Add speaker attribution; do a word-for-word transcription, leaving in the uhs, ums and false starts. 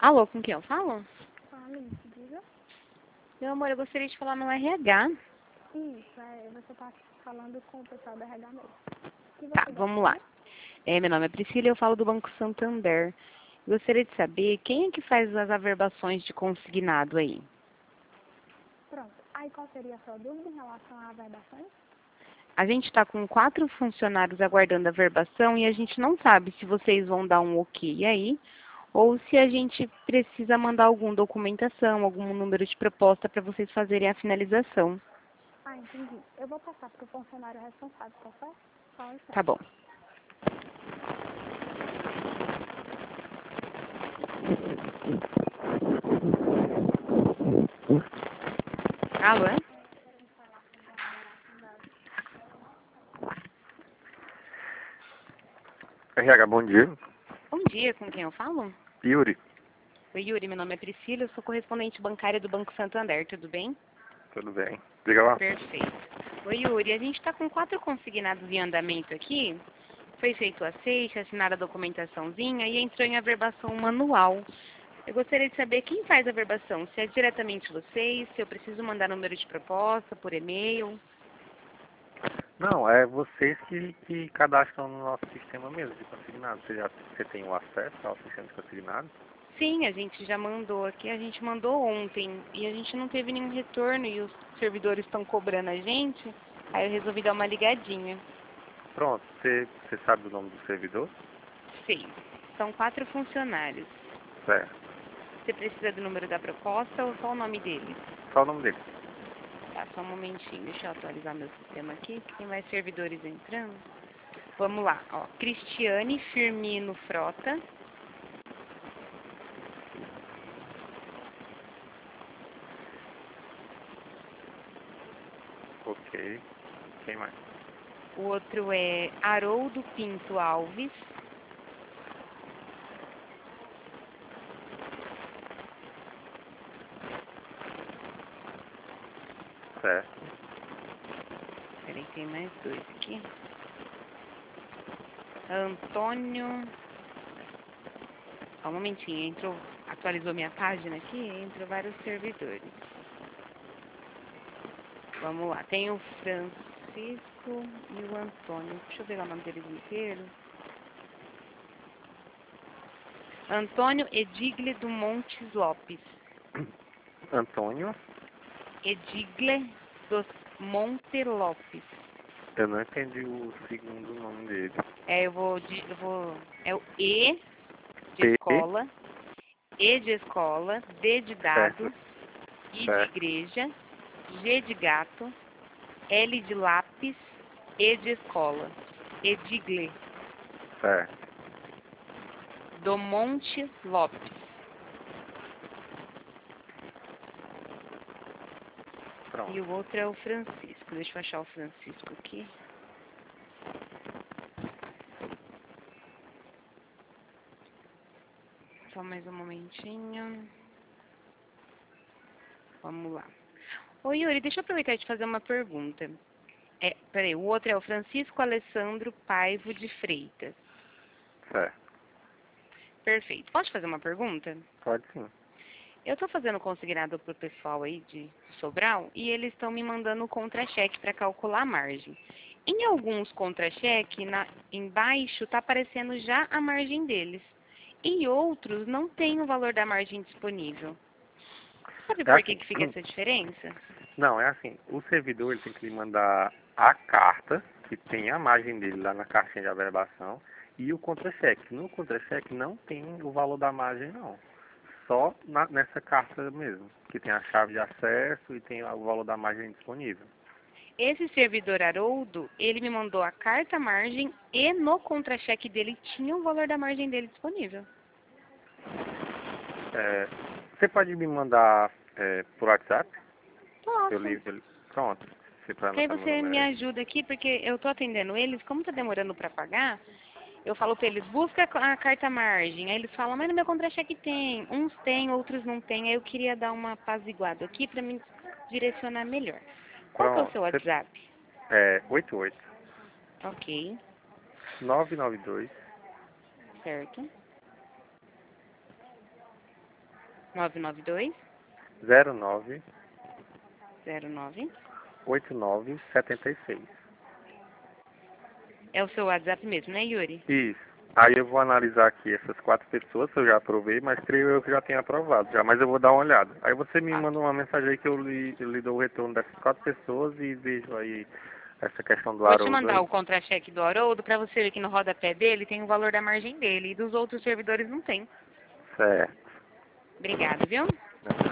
Speaker 1: Alô, com quem eu falo?
Speaker 2: Fala isso, diga.
Speaker 1: Meu amor, eu gostaria de falar no R H.
Speaker 2: Isso, é, você tá falando com o pessoal do R H mesmo. Que
Speaker 1: Tá,
Speaker 2: você
Speaker 1: vamos lá.
Speaker 2: gostaria?
Speaker 1: É, meu nome é Priscila e eu falo do Banco Santander. Gostaria de saber quem é que faz as averbações de consignado aí?
Speaker 2: Pronto. Aí qual seria a sua dúvida em relação à averbações?
Speaker 1: A gente está com quatro funcionários aguardando a verbação e a gente não sabe se vocês vão dar um ok aí ou se a gente precisa mandar alguma documentação, algum número de proposta para vocês fazerem a finalização.
Speaker 2: Ah, entendi. Eu vou passar para o funcionário responsável, tá certo? Só licença.
Speaker 1: Tá bom. Alô? é?
Speaker 3: R H, bom dia.
Speaker 1: Bom dia, com quem eu falo?
Speaker 3: Yuri.
Speaker 1: Oi, Yuri, meu nome é Priscila, eu sou correspondente bancária do Banco Santander, tudo bem?
Speaker 3: Tudo bem? Diga lá.
Speaker 1: Perfeito. Oi, Yuri, a gente está com quatro consignados em andamento aqui. Foi feito o aceite, assinada a documentaçãozinha e entrou em averbação manual. Eu gostaria de saber quem faz a averbação, se é diretamente vocês, se eu preciso mandar número de proposta por e-mail.
Speaker 3: Não, é vocês que, que cadastram no nosso sistema mesmo de consignado. Você já você tem o acesso ao sistema de consignado?
Speaker 1: Sim, a gente já mandou aqui, a gente mandou ontem e a gente não teve nenhum retorno e os servidores estão cobrando a gente, aí eu resolvi dar uma ligadinha.
Speaker 3: Pronto, você, você sabe o nome do servidor?
Speaker 1: Sim, são quatro funcionários.
Speaker 3: Certo.
Speaker 1: Você precisa do número da proposta ou só o nome dele?
Speaker 3: Qual o nome dele?
Speaker 1: Tá, só um momentinho, deixa eu atualizar meu sistema aqui, que tem mais servidores entrando. Vamos lá, ó, Cristiane Firmino Frota.
Speaker 3: Ok. Quem mais?
Speaker 1: O outro é Haroldo Pinto Alves.
Speaker 3: Certo.
Speaker 1: Peraí, tem mais dois aqui. Antônio... Só um momentinho, entrou, atualizou minha página aqui, entrou vários servidores. Vamos lá, tem o Francisco e o Antônio. Deixa eu pegar o nome deles inteiro. Antônio Edigle do Montes Lopes.
Speaker 3: Antônio?
Speaker 1: Edigle dos Monte Lopes.
Speaker 3: Eu não entendi o segundo nome dele.
Speaker 1: É, eu vou, de- eu vou, é o E de
Speaker 3: P.
Speaker 1: escola, E de escola, D de
Speaker 3: Certo.
Speaker 1: dado, I de
Speaker 3: Certo.
Speaker 1: igreja, G de gato, L de lápis, E de escola. Edigle,
Speaker 3: Certo.
Speaker 1: do Monte Lopes.
Speaker 3: Pronto.
Speaker 1: E o outro é o Francisco. Deixa eu achar o Francisco aqui. Só mais um momentinho. Vamos lá. Oi, Yuri, deixa eu aproveitar e te fazer uma pergunta. É, peraí, o outro é o Francisco Alessandro Paivo de Freitas.
Speaker 3: Certo.
Speaker 1: Perfeito. Posso te fazer uma pergunta?
Speaker 3: Pode sim.
Speaker 1: Eu estou fazendo consignado para o pessoal aí de Sobral e eles estão me mandando o contra-cheque para calcular a margem. Em alguns contra-cheque, na- embaixo está aparecendo já a margem deles. Em outros, não tem o valor da margem disponível. Sabe
Speaker 3: É
Speaker 1: por que
Speaker 3: assim.
Speaker 1: que fica essa diferença?
Speaker 3: Não, é assim. O servidor ele tem que lhe mandar a carta, que tem a margem dele lá na caixinha de averbação, e o contra-cheque. No contra-cheque não tem o valor da margem, não. Só na- nessa carta mesmo, que tem a chave de acesso e tem o valor da margem disponível.
Speaker 1: Esse servidor Haroldo, ele me mandou a carta margem e no contra-cheque dele tinha o valor da margem dele disponível.
Speaker 3: É, você pode me mandar é, por WhatsApp? Eu
Speaker 1: Posso.
Speaker 3: li, eu, pronto. Você vai
Speaker 1: Que aí
Speaker 3: anotar meu
Speaker 1: você me
Speaker 3: número aí?
Speaker 1: ajuda aqui, porque eu tô atendendo eles, como tá demorando para pagar, eu falo para eles, busca a carta margem. Aí eles falam, mas no meu contra-cheque tem. Uns tem, outros não tem. Aí eu queria dar uma apaziguada aqui para me direcionar melhor. Qual que é o
Speaker 3: Pronto.
Speaker 1: seu
Speaker 3: Você,
Speaker 1: WhatsApp?
Speaker 3: é oito oito
Speaker 1: Ok,
Speaker 3: nove nove dois
Speaker 1: certo. nove nove dois,
Speaker 3: zero nove
Speaker 1: zero nove.
Speaker 3: oito nove sete seis.
Speaker 1: É o seu WhatsApp mesmo, né, Yuri?
Speaker 3: Isso. Aí eu vou analisar aqui essas quatro pessoas, que eu já aprovei, mas creio eu que já tenho aprovado já, mas eu vou dar uma olhada. Aí você me
Speaker 1: Ah.
Speaker 3: manda uma mensagem aí que eu lhe, eu lhe dou o retorno dessas quatro pessoas e vejo aí essa questão do
Speaker 1: Vou te
Speaker 3: Haroldo
Speaker 1: mandar
Speaker 3: aí.
Speaker 1: o contra-cheque do Haroldo para você ver que no rodapé dele tem o valor da margem dele e dos outros servidores não tem.
Speaker 3: Certo.
Speaker 1: Obrigado, viu?